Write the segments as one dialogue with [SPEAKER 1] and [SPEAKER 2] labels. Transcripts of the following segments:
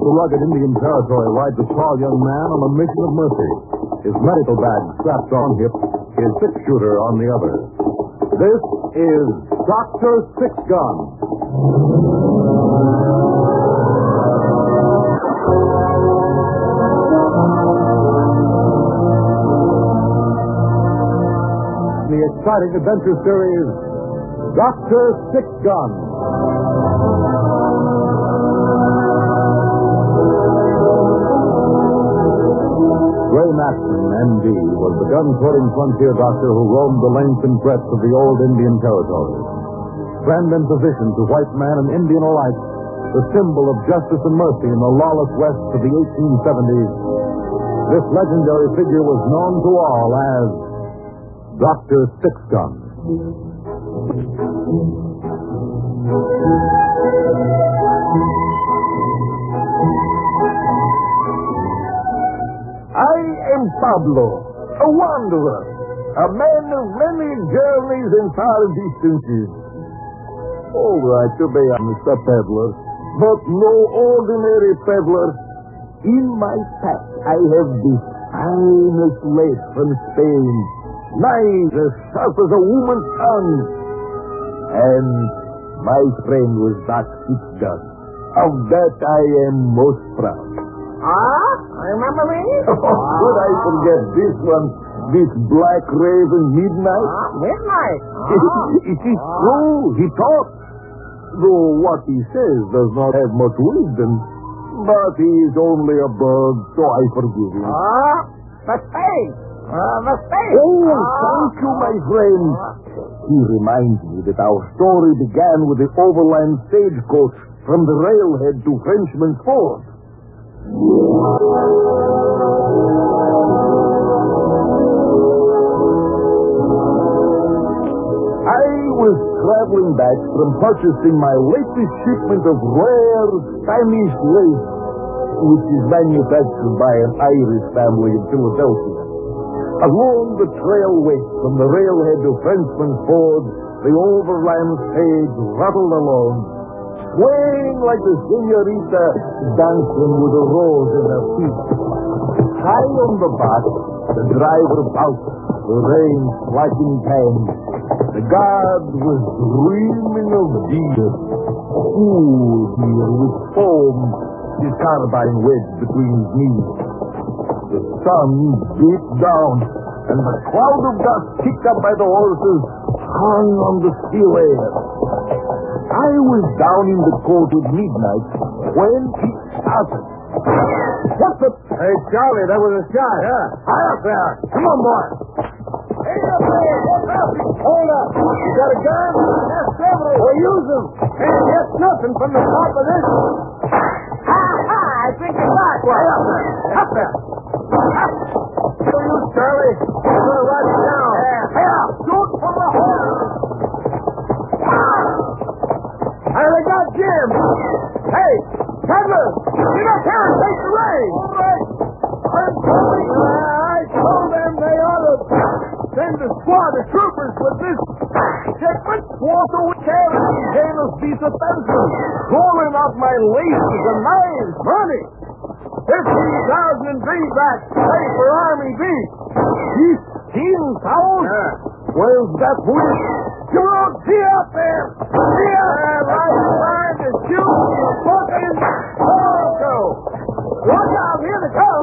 [SPEAKER 1] the rugged Indian Territory rides a tall young man on a mission of mercy. His medical bag strapped on hip, his six-shooter on the other. This is Dr. Six Gun. The exciting adventure series, Dr. Six Gun. Ray Matson, M.D., was the gun-toting frontier doctor who roamed the length and breadth of the old Indian Territory. Friend and physician to white man and Indian alike, the symbol of justice and mercy in the lawless West of the 1870s, this legendary figure was known to all as Dr. Six Gun.
[SPEAKER 2] I am Pablo, a wanderer, a man of many journeys and far distances. All right, to be honest, a peddler, but no ordinary peddler. In my pack, I have the finest lace from Spain, knives as sharp as a woman's tongue. And my friend was Doc Six Gun. Of that I am most proud.
[SPEAKER 3] Remember me?
[SPEAKER 2] Could I forget this one, this Black Raven Midnight?
[SPEAKER 3] Midnight?
[SPEAKER 2] It is true, he talks. Though what he says does not have much wisdom. But he is only a bird, so I forgive him.
[SPEAKER 3] Mistake. Mistake.
[SPEAKER 2] Oh, thank you, my friend. He reminds me that our story began with the overland stagecoach from the railhead to Frenchman's Ford. I was traveling back from purchasing my latest shipment of rare Spanish lace, which is manufactured by an Irish family in Philadelphia. Along the trail west from the railhead to Frenchman's Ford, the overland stage rattled along, swaying like a senorita dancing with a rose in her feet. High on the box, the driver bounced, the reins slacking time. The guard was dreaming of deer, cool deer with foam, his carbine wedged between his knees. The sun beat down, and the cloud of dust kicked up by the horses hung on the still air. I was down in the court at midnight when he started. What's the...
[SPEAKER 1] Hey, Charlie, that was a shot.
[SPEAKER 2] High up there. Come on, boy.
[SPEAKER 3] Hey, up there. What's up?
[SPEAKER 2] Hold up. You got a gun?
[SPEAKER 3] Yes, several.
[SPEAKER 2] Well, use them.
[SPEAKER 3] Can't get nothing from the top of this. I think you got one.
[SPEAKER 2] High up there. Up there.
[SPEAKER 3] For you, Charlie. You're going to run it down.
[SPEAKER 2] Hey, up. Shoot from the horse.
[SPEAKER 3] I got Jim. Hey, peddler, get up here and take the reins. All right. I'm coming. I told them they ought to send a squad of troopers with this shipment. Walter would carry containers these offenses, rolling out my laces and knives, money. 15,000 in greenbacks pay for Army beef. 15,000? Where's that police? You won't see up there. See up there, right behind the shoot you fucking Morocco. Watch out, here they come.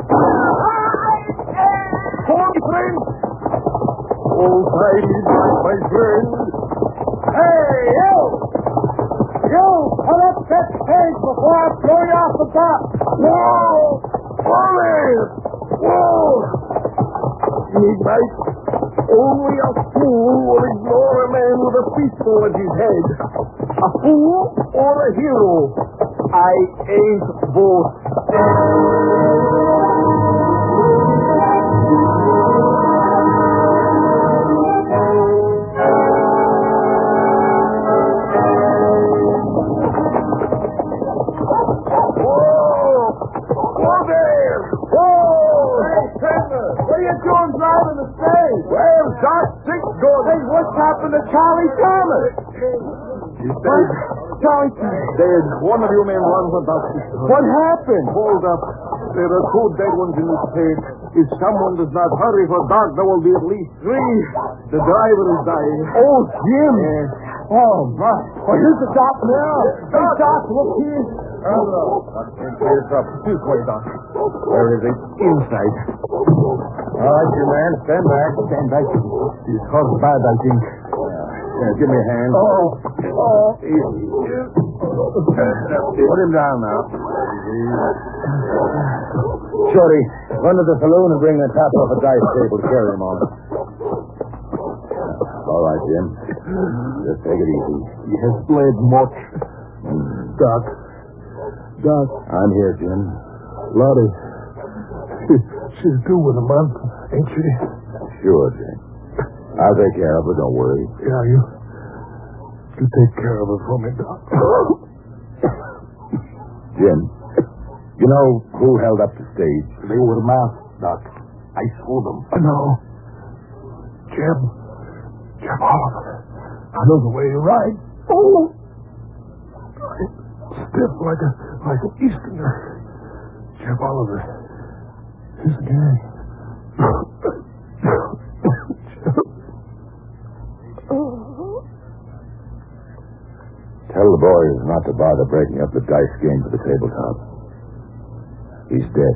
[SPEAKER 3] Form friend.
[SPEAKER 2] Old ladies, my friend.
[SPEAKER 3] Hey, you! You, come up that stage before I blow you off the top.
[SPEAKER 2] Whoa! Ollie! Whoa! Midnight. Only a fool will ignore a man with a pistol at his head. A fool or a hero? I ain't both. Well, Doc Six Gun.
[SPEAKER 3] Hey, what's happened to Charlie Thomas? Charlie?
[SPEAKER 2] Dead. One of you men run for doctor.
[SPEAKER 3] What happened?
[SPEAKER 2] Hold up. There are 2 dead ones in this cave. If someone does not hurry for Doc, there will be at least 3. The driver is dying.
[SPEAKER 3] Oh, Jim.
[SPEAKER 2] Yes.
[SPEAKER 3] Oh, my. Oh, here's the doc now. Hey, Doc, look here.
[SPEAKER 2] Here's up. This way, Doc. Where is he? Inside.
[SPEAKER 1] All right, you man. Stand back.
[SPEAKER 2] Stand back. He's hurt bad, I think.
[SPEAKER 1] Give me a hand. Put him down now. Shorty, run to the saloon and bring the top off a dice table to carry him on. All right, Jim. Just take it easy.
[SPEAKER 2] He has bled much. Doc.
[SPEAKER 1] I'm here, Jim.
[SPEAKER 2] Lottie. She's due in a month, ain't she?
[SPEAKER 1] Sure, Jim. I'll take care of her, don't worry.
[SPEAKER 2] Yeah, you take care of her for me, Doc.
[SPEAKER 1] Jim, you know who held up the stage?
[SPEAKER 2] They were masked, Doc. I saw them. No. Jim Oliver. I know the way you ride. Oh! Stiff like an Easterner. Jim Oliver. His gang.
[SPEAKER 1] Tell the boys not to bother breaking up the dice game to the tabletop. He's dead.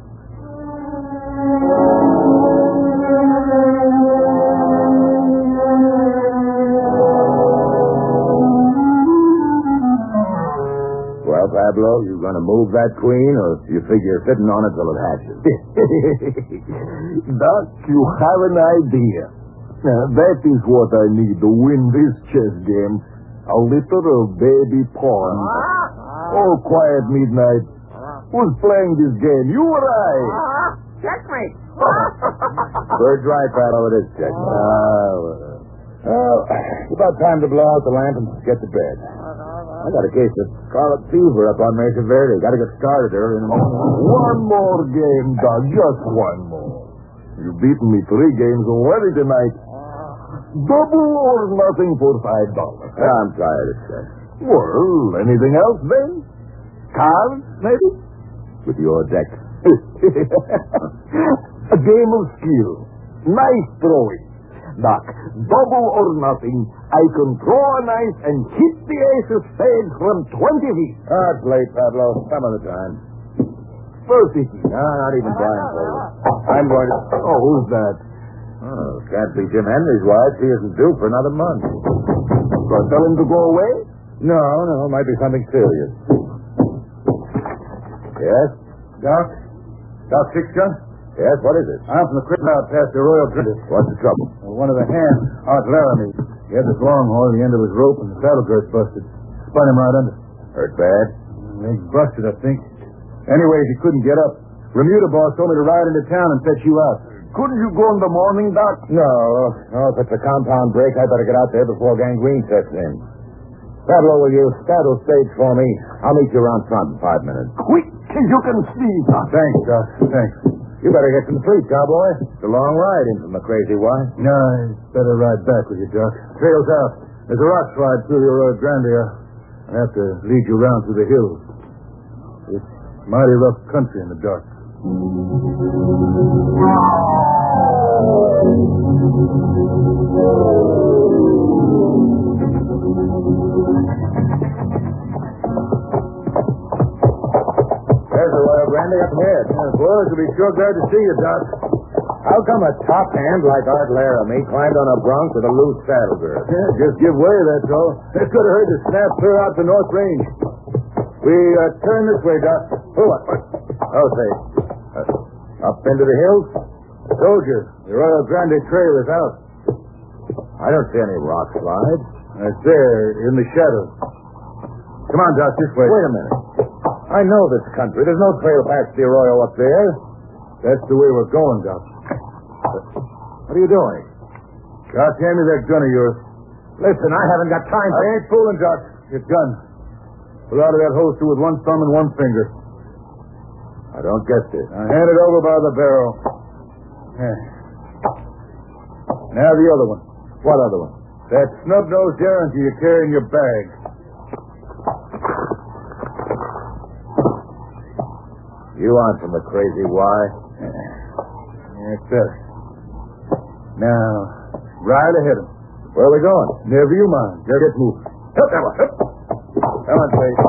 [SPEAKER 1] Well, Pablo, you gonna move that queen, or you figure sitting on it till it hatches?
[SPEAKER 2] Doc, you have an idea. That is what I need to win this chess game. A litter of baby pawns. Oh, quiet midnight. Who's playing this game? You or I?
[SPEAKER 3] Checkmate.
[SPEAKER 1] Bird's right, Pablo, it is checkmate. Well, it's about time to blow out the lamp and get to bed. I got a case of scarlet fever up on Mesa Verde. Got to get started early in the morning.
[SPEAKER 2] One more game, Doc. Just one more. You've beaten me 3 games already tonight. Double or nothing for $5.
[SPEAKER 1] I'm tired of chess.
[SPEAKER 2] Well, anything else then? Cards, maybe?
[SPEAKER 1] With your deck.
[SPEAKER 2] A game of skill. Nice throwing. Doc, double or nothing. I can throw a knife and hit the ace of spades from 20 feet.
[SPEAKER 1] It's late, Pablo. Some other time.
[SPEAKER 2] 30 feet.
[SPEAKER 1] No, not even blindfolded. I'm going to...
[SPEAKER 2] Oh, who's that?
[SPEAKER 1] Oh, can't be Jim Henry's wife. She isn't due for another month.
[SPEAKER 2] So tell him to go away?
[SPEAKER 1] No, it might be something serious. Yes?
[SPEAKER 4] Doc Sixgun?
[SPEAKER 1] Yes, what is it?
[SPEAKER 4] I'm from the crib out past the Royal Trinity.
[SPEAKER 1] What's the trouble?
[SPEAKER 4] One of the hands, Art Laramie. He had this long haul, the end of his rope, and the saddle girth busted. Spun him right under.
[SPEAKER 1] Hurt bad?
[SPEAKER 4] Leg busted, I think. Anyways, he couldn't get up. Remuda boss told me to ride into town and fetch you out.
[SPEAKER 2] Couldn't you go in the morning, Doc?
[SPEAKER 1] No, if it's a compound break, I better get out there before gangrene sets in. Pablo, will you straddle stage for me? I'll meet you around front in 5 minutes.
[SPEAKER 2] Quick as you can see, Doc.
[SPEAKER 4] Thanks, Doc. Thanks.
[SPEAKER 1] You better get some sleep, cowboy. It's a long ride in from the Crazy Y.
[SPEAKER 4] No, I better ride back with you, Doc. Trail's out. There's a rock slide through the Arroyo Grande. I have to lead you around through the hills. It's mighty rough country in the dark.
[SPEAKER 1] There's the Royal Grande up ahead.
[SPEAKER 4] Boys will be sure glad to see you, Doc.
[SPEAKER 1] How come a top hand like Art Laramie climbed on a bronc with a loose saddle girth?
[SPEAKER 4] Just give way, that's all. It could have hurt to snap clear out the North Range. We turn this way, Doc.
[SPEAKER 1] What? Oh, say, up into the hills?
[SPEAKER 4] I told you, the Royal Grande Trail is out.
[SPEAKER 1] I don't see any rock slides.
[SPEAKER 4] It's there, in the shadow. Come on, Doc, this way.
[SPEAKER 1] Wait a minute. I know this country. There's no trail past the Arroyo up there.
[SPEAKER 4] That's the way we're going, Doc.
[SPEAKER 1] What are you doing?
[SPEAKER 4] Doc, hand me that gun of yours.
[SPEAKER 1] Listen, I haven't got time
[SPEAKER 4] I ain't fooling, Doc. Your gun. Pull out of that holster with one thumb and one finger.
[SPEAKER 1] I don't get this.
[SPEAKER 4] Now hand it over by the barrel. Yeah. Now the other one.
[SPEAKER 1] What other one?
[SPEAKER 4] That snub-nosed Derringer you carry in your bag.
[SPEAKER 2] You aren't from the Crazy Y.
[SPEAKER 4] Yes, sir. Now, right ahead of him.
[SPEAKER 2] Where are we going?
[SPEAKER 4] Never you mind. Just get moving.
[SPEAKER 2] Help, Emma. Help. Come on, Chase.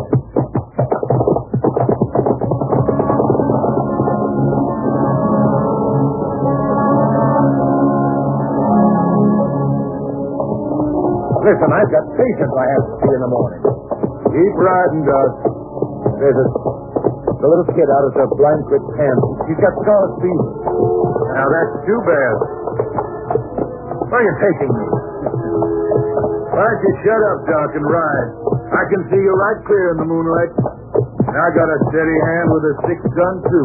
[SPEAKER 2] Listen, I've got patients I have to see in the morning.
[SPEAKER 4] Keep riding, Doc.
[SPEAKER 2] There's the little kid out at the Blanket pen. He's got scarlet fever.
[SPEAKER 4] Now, that's too bad.
[SPEAKER 2] Where are you taking me?
[SPEAKER 4] Why don't you shut up, Doc, and ride? I can see you right clear in the moonlight. And I got a steady hand with a 6-gun, too.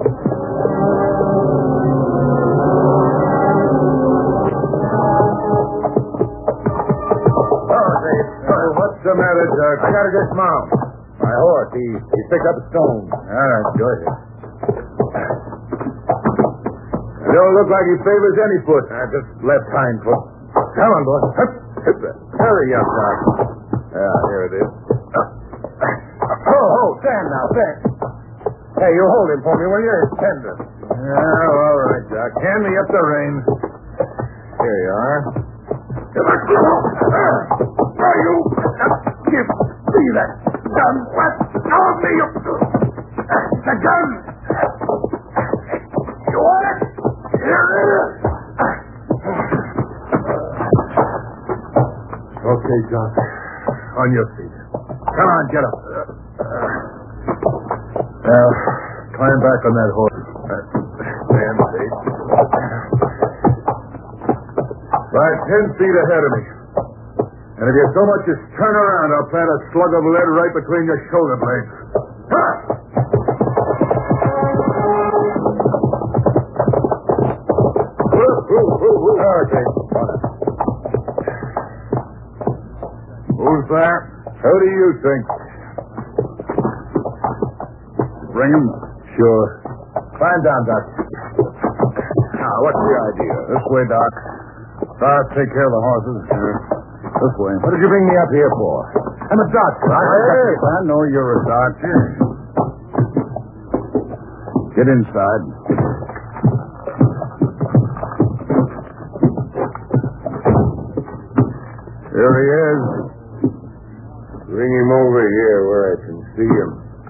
[SPEAKER 4] What's the matter, Doc?
[SPEAKER 2] I gotta dismount. My horse, he picked up a stone.
[SPEAKER 4] All right, go ahead. It don't look like he favors any foot.
[SPEAKER 2] Just left hind foot. Come on, boy.
[SPEAKER 4] Hurry up, Doc.
[SPEAKER 2] Yeah, here it is. Stand now, stand. Hey, you hold him for me, will you? It's tender.
[SPEAKER 4] Yeah, all right, Doc. Hand me up the reins.
[SPEAKER 2] Here you are.
[SPEAKER 3] You give me that gun. What? Now me. The gun. You want it? Here it is.
[SPEAKER 4] Okay, Doc. On your feet. Come on, get up. Now, climb back on that horse. Stand safe. Right 10 feet ahead of me. And if you so much as turn around, I'll plant a slug of lead right between your shoulder blades.
[SPEAKER 2] Okay.
[SPEAKER 4] Who's that? Who do you think? Bring him? Sure.
[SPEAKER 2] Climb down, Doc. Now, what's the idea?
[SPEAKER 4] This way, Doc. I'll take care of the horses. This way.
[SPEAKER 2] What did you bring me up here for? I'm a doctor.
[SPEAKER 4] I know you're a doctor. Get inside. Here he is.
[SPEAKER 2] Bring him over here where I can see him.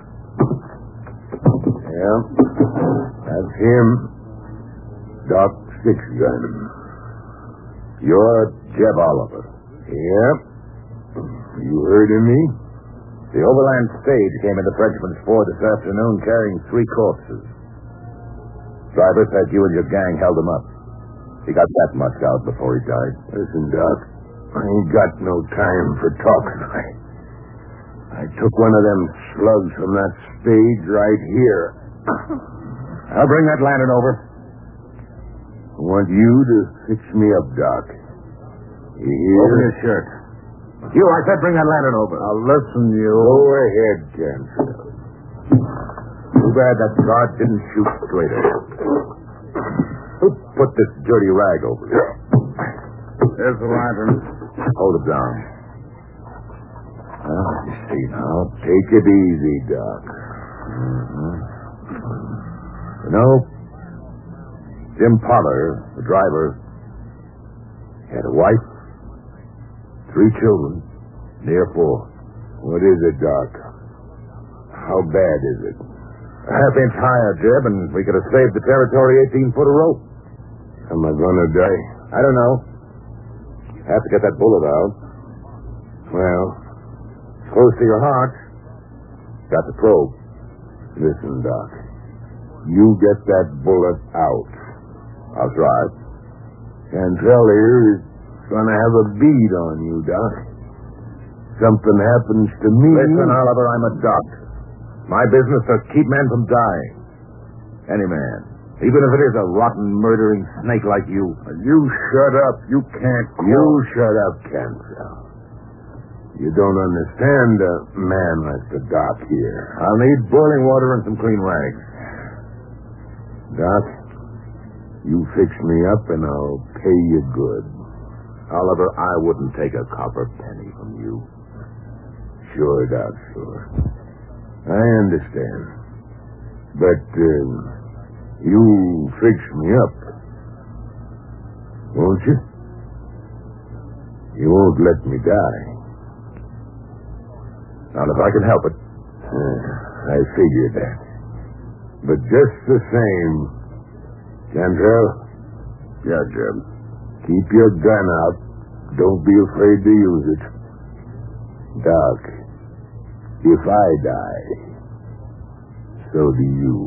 [SPEAKER 2] Yeah, that's him. Doc Six-Gun. You're Jeb Oliver. Yep. You heard of me? The overland stage came into Frenchman's Ford this afternoon carrying 3 corpses. Driver said you and your gang held him up. He got that much out before he died. Listen, Doc, I ain't got no time for talking. I took one of them slugs from that stage right here. I'll bring that lantern over. I want you to fix me up, Doc. You hear?
[SPEAKER 4] Open your shirt.
[SPEAKER 2] You, I said bring that lantern over.
[SPEAKER 4] Now listen, you.
[SPEAKER 2] Go ahead, Canfield. Too bad that guard didn't shoot straight at him. Who put this dirty rag over you?
[SPEAKER 4] There's the lantern.
[SPEAKER 2] Hold it down. Well, you see now. Take it easy, Doc. Mm-hmm. You know, Jim Pollard, the driver, had a wife, 3 children, near 4. What is it, Doc? How bad is it? A half-inch higher, Jeb, and we could have saved the territory 18 foot of rope. Am I gonna die? I don't know. Have to get that bullet out. Well, it's close to your heart. Got the probe. Listen, Doc. You get that bullet out. I'll try. Cantrell here is gonna have a bead on you, Doc. Something happens to me. Listen, Oliver, I'm a doctor. My business is to keep men from dying. Any man. Even if it is a rotten, murdering snake like you.
[SPEAKER 4] You shut up. You can't.
[SPEAKER 2] You shut up, Cantrell. You don't understand a man like the Doc here. I'll need boiling water and some clean rags. Doc, you fix me up and I'll pay you good. Oliver, I wouldn't take a copper penny from you. Sure, Doc, sure. I understand. But, you fix me up. Won't you? You won't let me die.
[SPEAKER 1] Not if I can help it.
[SPEAKER 2] I figured that. But just the same, Cantrell?
[SPEAKER 4] Yeah, Jim.
[SPEAKER 2] Keep your gun out. Don't be afraid to use it. Doc, if I die, so do you.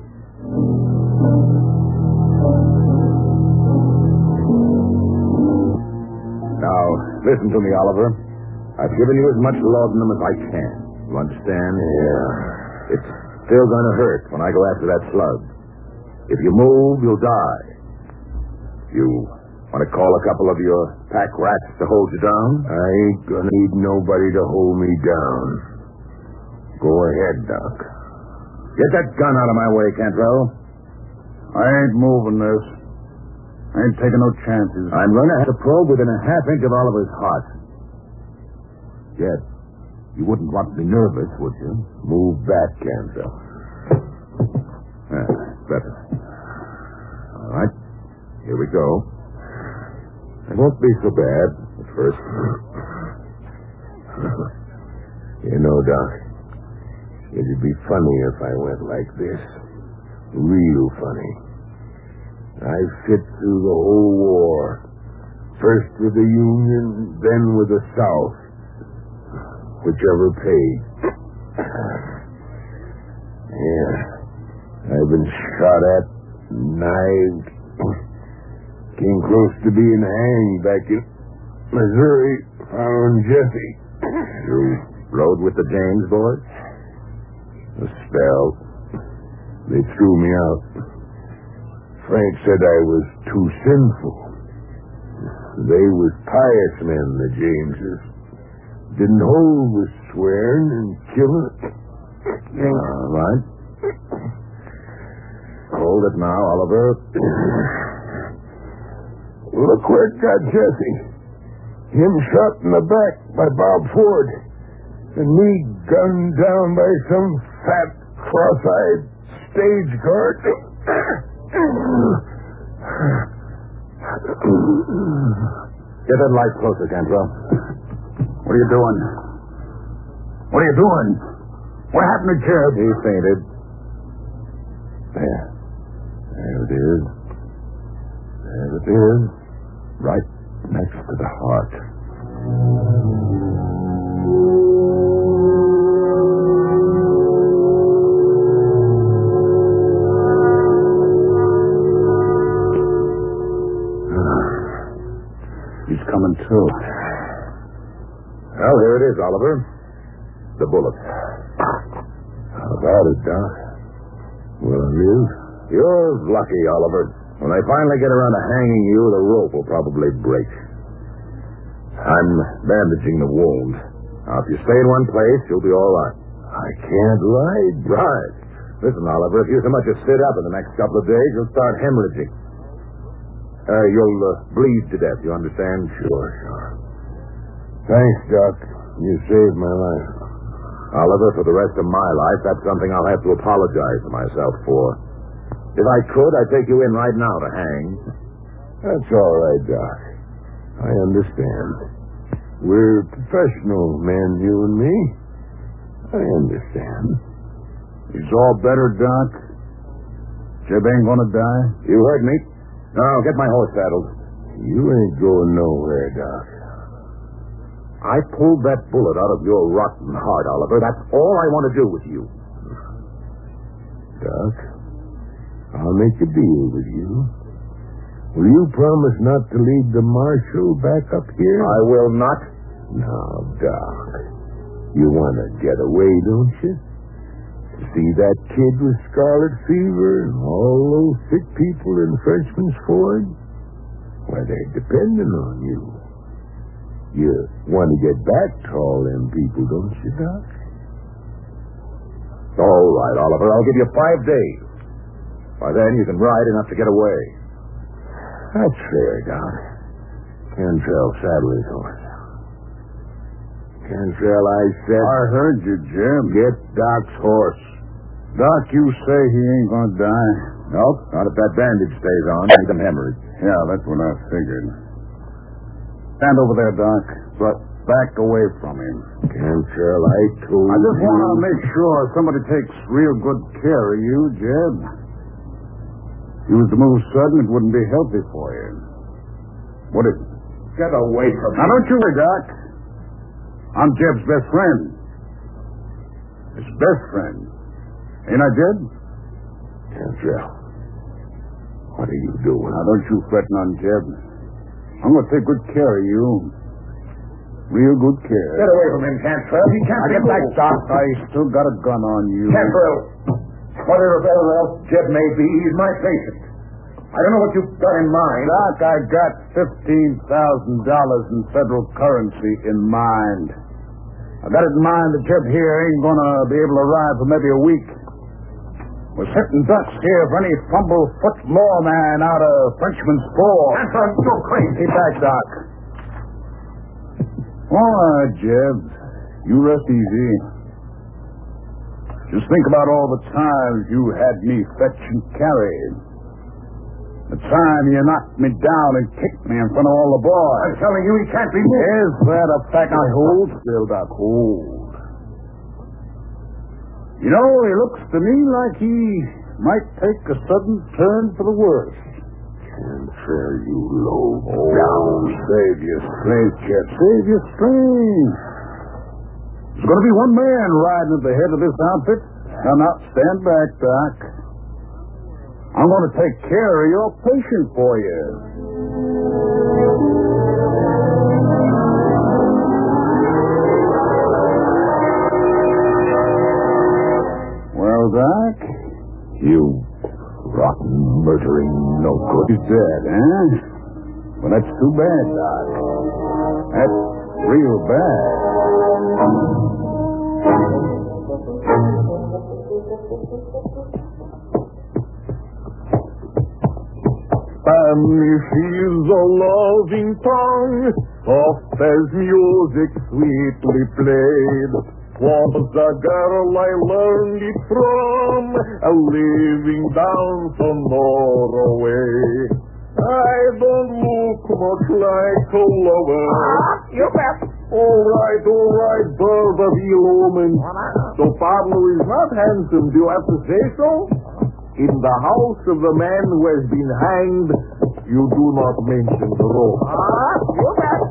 [SPEAKER 1] Now, listen to me, Oliver. I've given you as much laudanum as I can. You understand?
[SPEAKER 2] Yeah.
[SPEAKER 1] It's still going to hurt when I go after that slug. If you move, you'll die. You want to call a couple of your pack rats to hold you down?
[SPEAKER 2] I ain't gonna need nobody to hold me down. Go ahead, Doc.
[SPEAKER 1] Get that gun out of my way, Cantrell.
[SPEAKER 4] I ain't moving this. I ain't taking no chances.
[SPEAKER 1] I'm going to have to probe within a half inch of Oliver's heart. Yes. You wouldn't want me nervous, would you?
[SPEAKER 2] Move back, Cantrell.
[SPEAKER 1] Better. All right. Here we go. It won't be so bad at first.
[SPEAKER 2] You know, Doc, it'd be funny if I went like this. Real funny. I fit through the whole war. First with the Union, then with the South. Whichever paid. Yeah. I've been shot at, knifed. Came close to being hanged back in Missouri. Found Jesse.
[SPEAKER 1] You rode with the James boys?
[SPEAKER 2] A spell. They threw me out. Frank said I was too sinful. They was pious men, the Jameses. Didn't hold with swearing and killing.
[SPEAKER 1] All right. Hold it now, Oliver.
[SPEAKER 2] Look where it got Jesse. Him shot in the back by Bob Ford. And me gunned down by some fat, cross-eyed stage guard.
[SPEAKER 1] Get that light closer, Cantrell.
[SPEAKER 4] What are you doing? What are you doing? What happened to Jeb?
[SPEAKER 1] He fainted.
[SPEAKER 2] There. There it is. There it is. Right next to the heart.
[SPEAKER 4] He's coming too.
[SPEAKER 1] Well, here it is, Oliver. The bullet.
[SPEAKER 2] How about it, Doc? Will it live?
[SPEAKER 1] You're lucky, Oliver. When they finally get around to hanging you, the rope will probably break. I'm bandaging the wound. Now, if you stay in one place, you'll be all right.
[SPEAKER 2] I can't lie.
[SPEAKER 1] Right. Listen, Oliver, if you so much as sit up in the next couple of days, you'll start hemorrhaging. You'll bleed to death, you understand?
[SPEAKER 2] Sure. Thanks, Doc. You saved my life.
[SPEAKER 1] Oliver, for the rest of my life, that's something I'll have to apologize to myself for. If I could, I'd take you in right now to hang.
[SPEAKER 2] That's all right, Doc. I understand. We're professional men, you and me. I understand.
[SPEAKER 4] He's all better, Doc. Jeb ain't gonna die.
[SPEAKER 1] You heard me. Now, get my horse saddled.
[SPEAKER 2] You ain't going nowhere, Doc.
[SPEAKER 1] I pulled that bullet out of your rotten heart, Oliver. That's all I want to do with you.
[SPEAKER 2] Doc, I'll make a deal with you. Will you promise not to lead the marshal back up here?
[SPEAKER 1] I will not.
[SPEAKER 2] Now, Doc, you want to get away, don't you? See that kid with scarlet fever and all those sick people in Frenchman's Ford? Why, they're depending on you. You want to get back to all them people, don't you, Doc?
[SPEAKER 1] All right, Oliver. I'll give you 5 days. By then, you can ride enough to get away.
[SPEAKER 2] That's fair, Doc. Cantrell, saddle his horse. Cantrell, I said...
[SPEAKER 4] I heard you, Jim.
[SPEAKER 2] Get Doc's horse.
[SPEAKER 4] Doc, you say he ain't gonna die?
[SPEAKER 5] Nope, not if that bandage stays on. He's a hemorrhage.
[SPEAKER 4] Yeah, that's what I figured. Stand over there, Doc. But back away from him.
[SPEAKER 5] Cantrell, I told
[SPEAKER 4] I just
[SPEAKER 5] you.
[SPEAKER 4] want to make sure somebody takes real good care of you, Jeb. If you was to move sudden, it wouldn't be healthy for you. What is it?
[SPEAKER 5] Get away from me.
[SPEAKER 4] Now, don't you worry, Doc. I'm Jeb's best friend. His best friend. Ain't I, Jeb?
[SPEAKER 5] Cantrell, what are you doing?
[SPEAKER 4] Now, don't you fret none, Jeb. I'm going to take good care of you. Real good care.
[SPEAKER 5] Get away from him, Cantrell. He can't
[SPEAKER 4] Now, get back, Doc. I still got a gun on you.
[SPEAKER 5] Cantrell, whatever else Jeb may be, he's my patient. I don't know what you've got in mind.
[SPEAKER 4] Doc, I got $15,000 in federal currency in mind. I got it in mind that Jeb here ain't gonna be able to ride for maybe a week. We're sitting ducks here for any fumble-foot lawman out of Frenchman's Ford.
[SPEAKER 5] Cantrell, you're crazy.
[SPEAKER 4] Get back, Doc. All right, Jeb. You rest easy. Just think about all the times you had me fetch and carry. The time you knocked me down and kicked me in front of all the boys.
[SPEAKER 5] I'm telling you, he can't be moved.
[SPEAKER 4] Is that a fact? Now, hold still, Doc. Hold. You know, he looks to me like he might take a sudden turn for the worse.
[SPEAKER 5] Cantrell, you low
[SPEAKER 4] Down. Save your strength, Jeff. Save your strength. There's going to be one man riding at the head of this outfit. Now, stand back, Doc. I'm going to take care of your patient for you. Well, Doc?
[SPEAKER 5] You rotten, murdering, no good.
[SPEAKER 4] He's dead, eh? Well, that's too bad, Doc. That's real bad.
[SPEAKER 2] Spanish is a loving tongue, soft as music sweetly played. Was a girl I learned it from, a living down from Norway. I don't look much like a lover.
[SPEAKER 3] You bet.
[SPEAKER 2] All right, bird of ill omen. So Pablo is not handsome, do you have to say so? In the house of the man who has been hanged, you do not mention the rope.
[SPEAKER 3] You bet.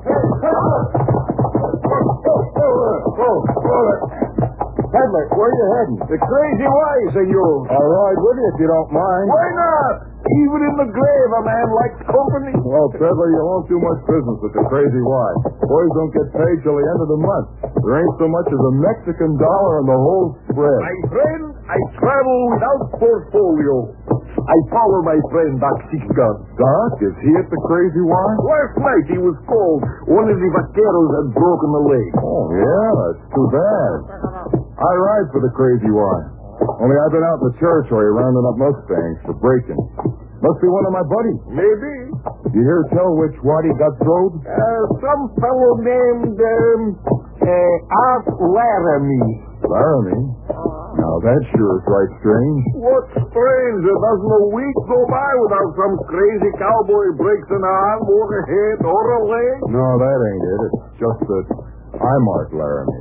[SPEAKER 2] Peddler, where are you heading? The Crazy Y, senor. I'll ride with you if you don't mind. Why not? Even in the grave, a man likes company.
[SPEAKER 6] Well, Peddler, you won't do much business with the Crazy Y. Boys don't get paid till the end of the month. There ain't so much as a Mexican dollar in the whole spread.
[SPEAKER 2] My friend, I travel without portfolio. I follow my friend Doc Sixgun.
[SPEAKER 6] Doc, is he at the Crazy Y?
[SPEAKER 2] Last night he was called. One of the vaqueros had broken the leg.
[SPEAKER 6] Oh, yeah, that's too bad. I ride for the Crazy Y. Only I've been out in the territory rounding up Mustangs for breaking. Must be one of my buddies.
[SPEAKER 2] Maybe.
[SPEAKER 6] You hear tell which Waddy got throwed?
[SPEAKER 2] Some fellow named Art Laramie.
[SPEAKER 6] Laramie? Now, that sure is right strange.
[SPEAKER 2] What's strange? There doesn't a week go by without some crazy cowboy breaks an arm or a head or a leg.
[SPEAKER 6] No, that ain't it. It's just that I'm Art Laramie.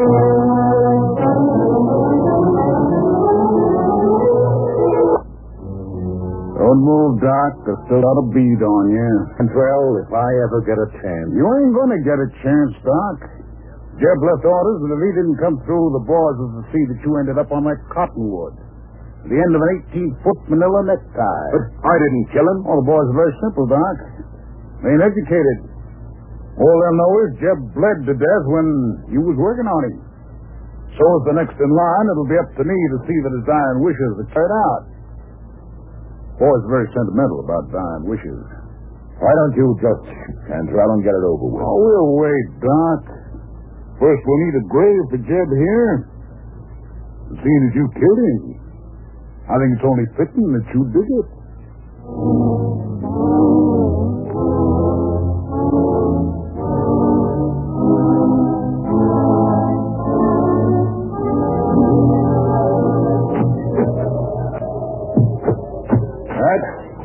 [SPEAKER 4] Don't move, Doc. There's still got a bead on you.
[SPEAKER 5] Cantrell, if I ever get a chance.
[SPEAKER 4] You ain't going to get a chance, Doc. Jeb left orders that if he didn't come through, the boys was to see that you ended up on that cottonwood. At the end of an 18-foot manila necktie.
[SPEAKER 5] But I didn't kill him.
[SPEAKER 4] All the boys are very simple, Doc. They ain't educated. All they'll know is Jeb bled to death when you was working on him. So as the next in line, it'll be up to me to see that his dying wishes are carried out. Boys are very sentimental about dying wishes.
[SPEAKER 5] Why don't you just shoot Cantrell and get it over with?
[SPEAKER 4] Oh, we'll wait, Doc. First, we'll need a grave for Jeb here. Seeing as you killed him, I think it's only fitting that you dig it.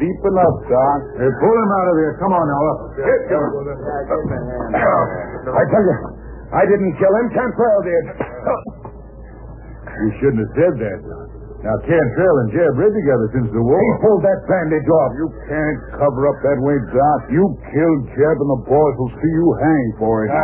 [SPEAKER 4] deep enough, Doc.
[SPEAKER 6] Hey, pull him out of there. Come on now, up.
[SPEAKER 5] I tell you, I didn't kill him. Cantrell did.
[SPEAKER 6] You shouldn't have said that, Doc. Now, Cantrell and Jeb read together since the war.
[SPEAKER 5] He pulled that bandage off.
[SPEAKER 4] You can't cover up that way, Doc. You killed Jeb, and the boys will see you hang for it.
[SPEAKER 5] Hang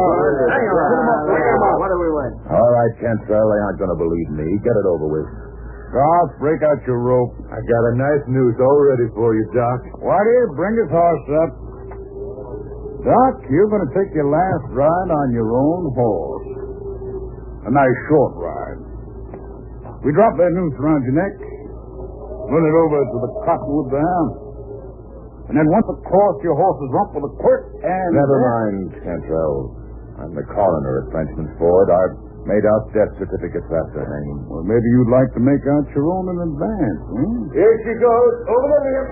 [SPEAKER 5] on.
[SPEAKER 3] What do we win?
[SPEAKER 2] All right, Cantrell, they aren't going to believe me. Get it over with.
[SPEAKER 4] Doc, break out your rope.
[SPEAKER 6] I got a nice noose all ready for you, Doc.
[SPEAKER 4] Whitey, bring his horse up. Doc, you're going to take your last ride on your own horse. A nice short ride. We drop that noose around your neck, run it over to the cottonwood there, and then once across your horse's rump with a quirt and...
[SPEAKER 2] Never mind, Cantrell. I'm the coroner at Frenchman's Ford. I've made out death certificates after hanging.
[SPEAKER 4] Well, maybe you'd like to make out your own in advance,
[SPEAKER 5] Here she goes. Over the limb.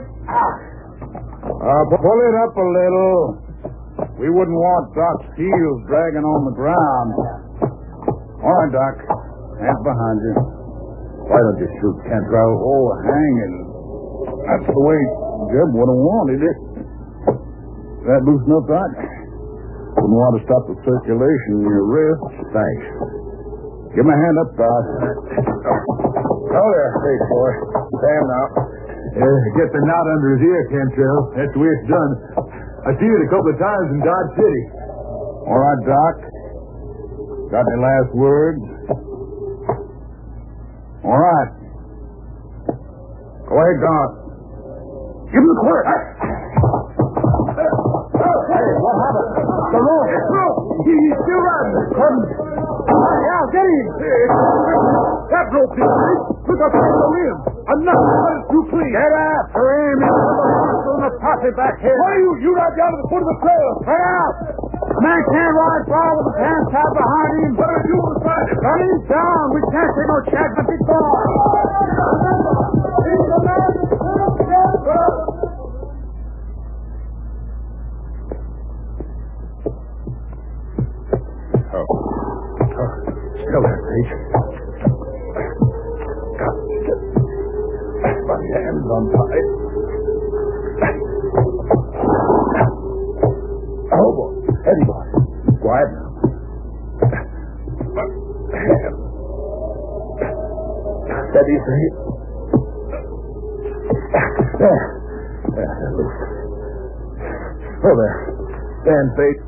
[SPEAKER 4] Pull it up a little. We wouldn't want Doc's heels dragging on the ground. All right, Doc. Hands behind you.
[SPEAKER 2] Why don't you shoot, Cantrell?
[SPEAKER 4] Oh, hanging. That's the way Jeb would have wanted it. That loose enough, Doc? Wouldn't want to stop the circulation in your wrists.
[SPEAKER 2] Thanks.
[SPEAKER 4] Give me a hand up, Doc.
[SPEAKER 5] Oh, there, face boy. Sam now.
[SPEAKER 6] Get the knot under his ear, Cantrell. That's the way it's done. I see it a couple of times in Dodge City.
[SPEAKER 4] All right, Doc. Got any last words? All right. Go ahead, Doc. Give him the quirt.
[SPEAKER 5] Hey, what happened? The rope. He's still riding. Yeah, get him. That rope is right. Look up on the limb. Enough. Let it too clean.
[SPEAKER 3] Get after him. He's on the posse back here.
[SPEAKER 5] Why are you not down to the foot of the trail?
[SPEAKER 3] Get out. The man can't ride far with his hands tied behind him.
[SPEAKER 5] What are you doing beside him?
[SPEAKER 3] Run him down. We can't take no chance of it going.
[SPEAKER 5] He's the man that's put up together.
[SPEAKER 2] Still there, Pete.
[SPEAKER 5] My hands untied. Oh, boy. Eddie, boy. Quiet now. Hand. Steady, see? There. Loose. Oh, there. Stand, Pete.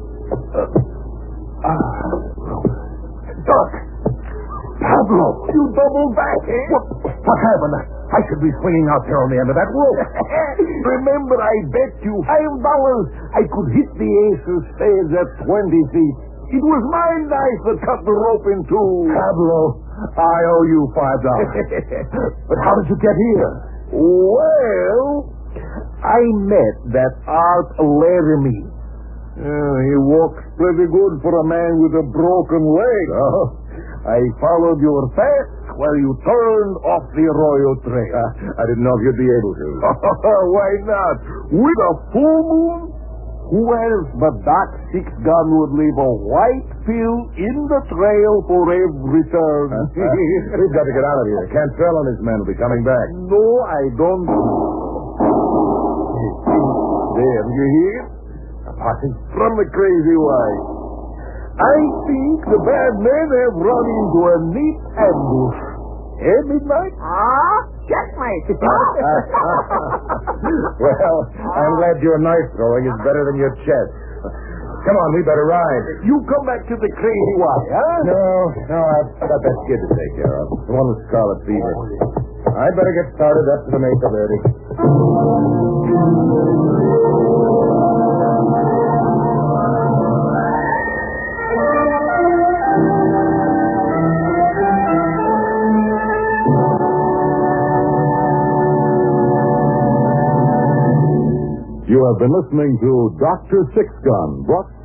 [SPEAKER 5] Doc. Pablo. You doubled back, eh? What happened? I should be swinging out there on the end of that rope. Remember, I bet you $5 I could hit the ace's face at 20 feet. It was my knife that cut the rope in two. Pablo, I owe you $5. But how did you get here? Well, I met that Art Laramie. He walks pretty good for a man with a broken leg. Oh, I followed your path while you turned off the Arroyo Trail.
[SPEAKER 2] I didn't know if you'd be able to.
[SPEAKER 5] Why not? With a full moon? Who else but Doc Six Gun would leave a white pill in the trail for every turn?
[SPEAKER 2] We've got to get out of here. Cantrell and his men will be coming back.
[SPEAKER 5] No, I don't. There, you hear? A posse from the Crazy White. I think the bad men have run into a neat ambush. Eh, Midnight?
[SPEAKER 3] Checkmate.
[SPEAKER 2] Well, I'm glad your knife throwing is better than your chest. Come on, we better ride.
[SPEAKER 5] You come back to the Crazy White, huh?
[SPEAKER 2] No, I've got that kid to take care of. The one with scarlet fever. I'd better get started up to the Mesa Verde.
[SPEAKER 1] You have been listening to Dr. Six Gun, brought